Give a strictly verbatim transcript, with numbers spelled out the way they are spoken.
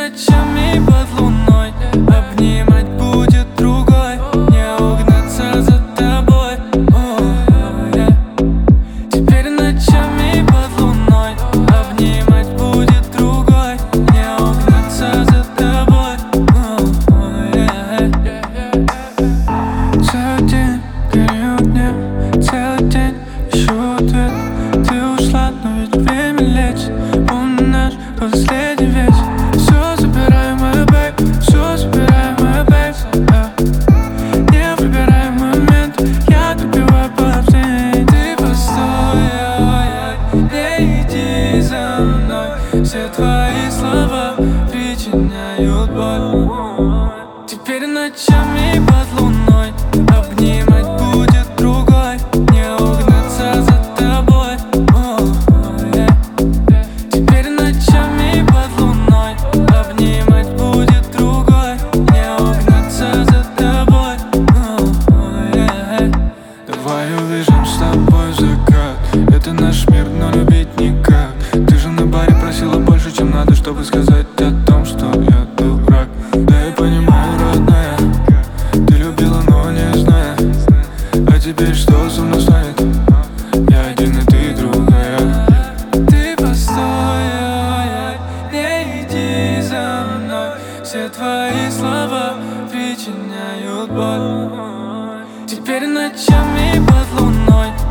ночами под луной обнимать будет другой, не угнаться за тобой. О, yeah. Теперь ночами под луной обнимать будет другой, не угнаться за тобой. О, yeah. Целый день горю днем, целый день ищу ответ. Ты ушла, но ведь время лечит. Помню наш последний вечер. Все забирай, моя бэйб, все забирай, моя бэйб, yeah. Не выбирай момент, я добиваю по всей. Ты постой, не иди за мной. Все твои слова причиняют боль. Теперь ночами под луной обнимать будет другой, не угнаться за тобой. О, yeah. Теперь ночами под луной обнимать будет другой, не угнаться за тобой. О, yeah. Давай увижем с тобой закат. Это наш мир, но любить никак. Ты же на баре просила больше, чем надо, чтобы сказать о том, что я дурак. Да я понимаю, родная, ты любила, но не зная. А теперь что со мной станет? Я один, и ты другая. Ты постой, не иди за мной. Все твои слова причиняют боль. Теперь ночами под луной